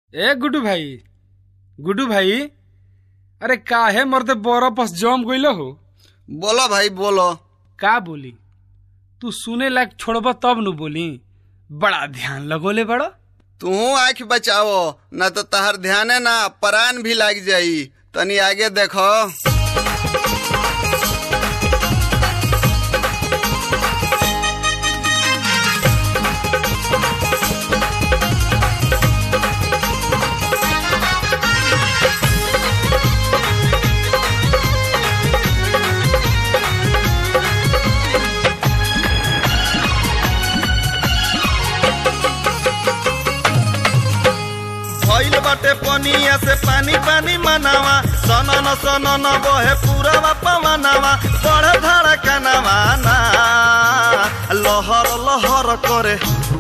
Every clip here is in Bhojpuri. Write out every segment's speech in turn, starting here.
ए गुड्डू भाई अरे काहे मरते बरफ जम गइल हो। बोलो भाई बोलो। का बोली तू सुने लायक छोड़ब तब न बोली। बड़ा ध्यान लगोले बड़ा। तू आँख बचाओ न तो तहर ध्यान ना परान भी लग जाई। तनी आगे देखो। भइल बाटे पनिया से पानी पानी मनावा सनन बहे पूरा पवनावा बड़ धड़कनवा ना लहर लहर करे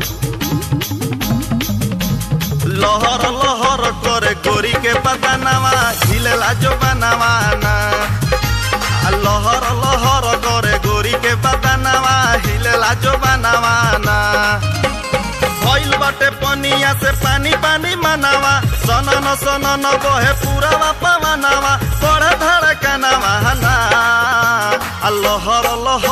गोरी के बदनवा हिलेला जो बनवा ना लहर लहर करे गोरी के बदनवा हिलेला जो बनवा ना। भइल बाटे पनिया से पानी पानी मनावा सनन बहे पूरा पवनावा बड़ धड़कनवा ना लहर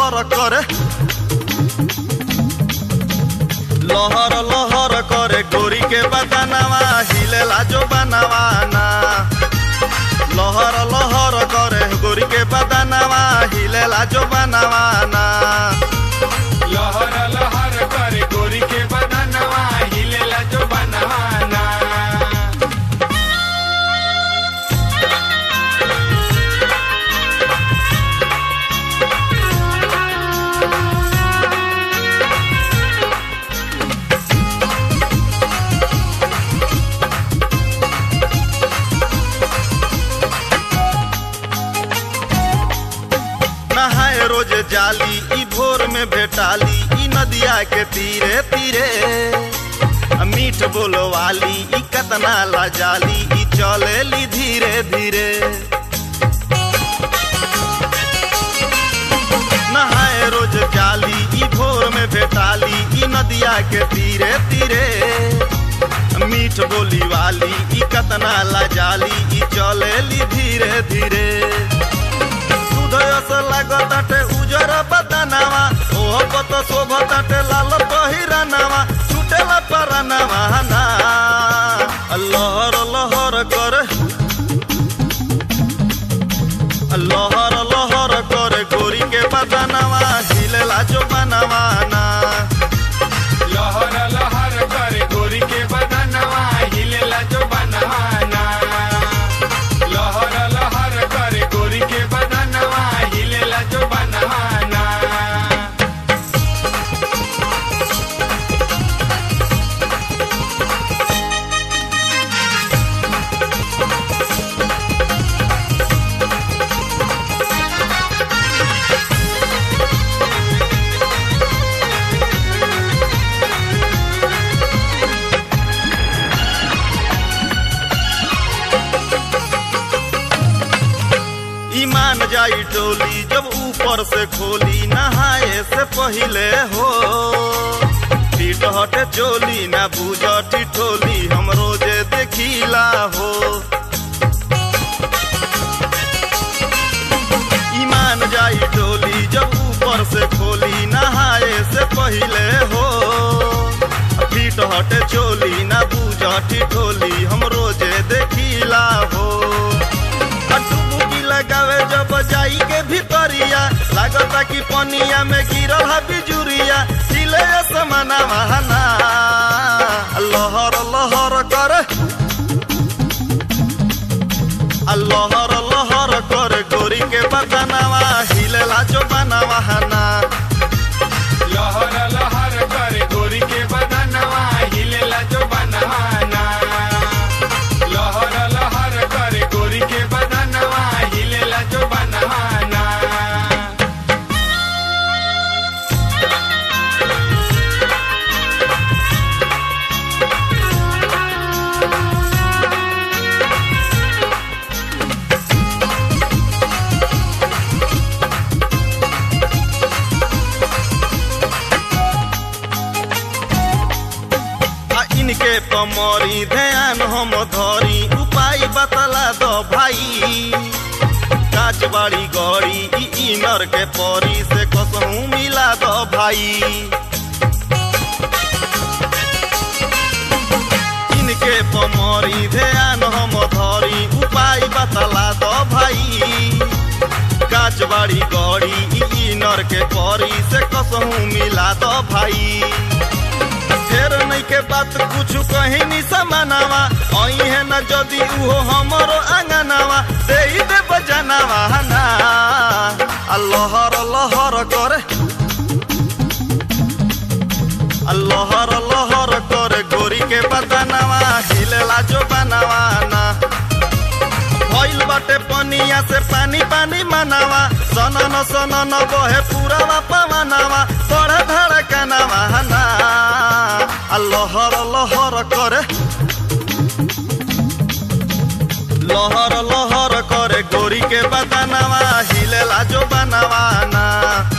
लहर करे गोरी के बदनवा हिलेला जो बनवा ना लहर लहर करे गोरी के बदनवा हिलेला जो बनवा ना लहर लहर करे गोरी के बदनवा हिलेला जो बनवाना। नहाए रोज जाली ई भोर में भेटाली ई नदिया के तीरे तीरे मीठ बोलो वाली ई कतना लाजाली ई चलेली धीरे धीरे। नहाए रोज जाली ई भोर में भेटाली ई नदिया के तीरे तीरे मीठ बोली वाली ई कतना लाजाली ई चलेली धीरे धीरे। लागताटे उजर बदनवा ओह पत शोभताटे लाल पहिरनवा छुटेला परनवा ना लहर लहर करे गोरी के बदनवा हिलेला जो बनवा ना लहर लहर करे गोरी के बदनवा हिलेला जो बनवाना लहर लहर करे गोरी के बदनवा हिलेला जो बनवाना। ईमान जाई डोली जब ऊपर से खोली नहाए से पहले हो पीट हटे चोली ना बुझटी ठोली हम रोजे देखिला हो। ईमान जाई डोली जब ऊपर से खोली नहाए से पहले हो पीट हटे चोली ना बुझटी ठोली हम रोजे देखिला हो। लगावे जब जाई के भीतरिया लागता कि पनिया में गिरल है बिजुरिया हिले समानवा ना लहर लहर करे गोरी के बदनवा हिलेला जो बनवा ना लहर लहर करे गोरी के बदनवा हिलेला जो बनवाना लहर लहर करे गोरी के बदनवा हिलेला जो बनवाना। ध्यान हम धरी उपाय बतला दो भाई। काच बाड़ी गड़ी इनर के परी से कसहू मिला दो भाई। इनके पमरी ध्यान हम धरी उपाय बतला दो भाई। काच बाड़ी गड़ी इनर के परी से कसहू मिला दो भाई। फेर नहीं के बात कुछ कहीं नहीं समानावा आई है न जदि उहो हमरो आंगनावा दे दे बजानावा ना। अल्लाहर लहर करे अल्लाहर लहर करे गोरी के बदनावा हिलेला जो बनावा ना। भइल बाटे पनिया से पानी पानी मनावा सनन सनन बहे पूरा पवनावा बड़ा धड़कनावा ना। लहर लहर करे लहर लहर करे गोरी के बदनावा हिलेला जो बनावा ना।